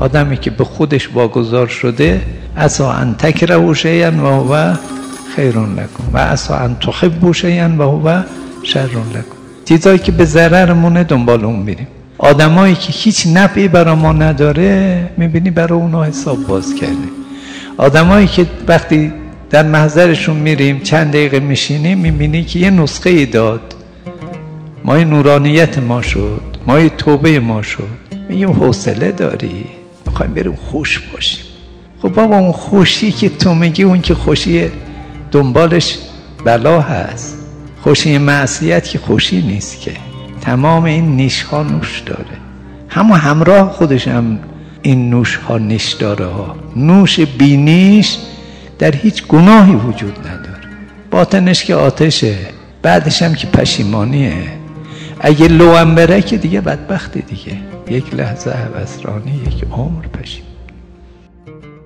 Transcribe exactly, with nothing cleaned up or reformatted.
آدمی که به خودش واگذار شده عسی ان تکرهوا شیئا و هو خیر لکم و عسی ان تحبوا شیئا و هو شر لکم. چیزایی که به ضررمونه دنبال اون میریم. آدمایی که هیچ نفعی برای ما نداره میبینی برای اونها حساب باز کرده. آدمایی که وقتی در محضرشون میریم چند دقیقه میشینیم میبینی که یه نسخه ای داد، ما نورانیت ما شد، ما توبه ما شد. میگیم حوصله داری؟ میخوایم بریم خوش باشیم. خب بابا اون خوشی که تو میگی اون که خوشی دنبالش بلا هست. خوشی معصیت که خوشی نیست که. تمام این نیش ها نوش داره. همون همراه خودش هم این نوش ها نیش داره ها. نوش بی نیش در هیچ گناهی وجود نداره. باطنش که آتشه، بعدش هم که پشیمانیه. اگه لوام بره که دیگه بدبخته دیگه. یک لحظه هوسرانی، یک عمر پشیمان.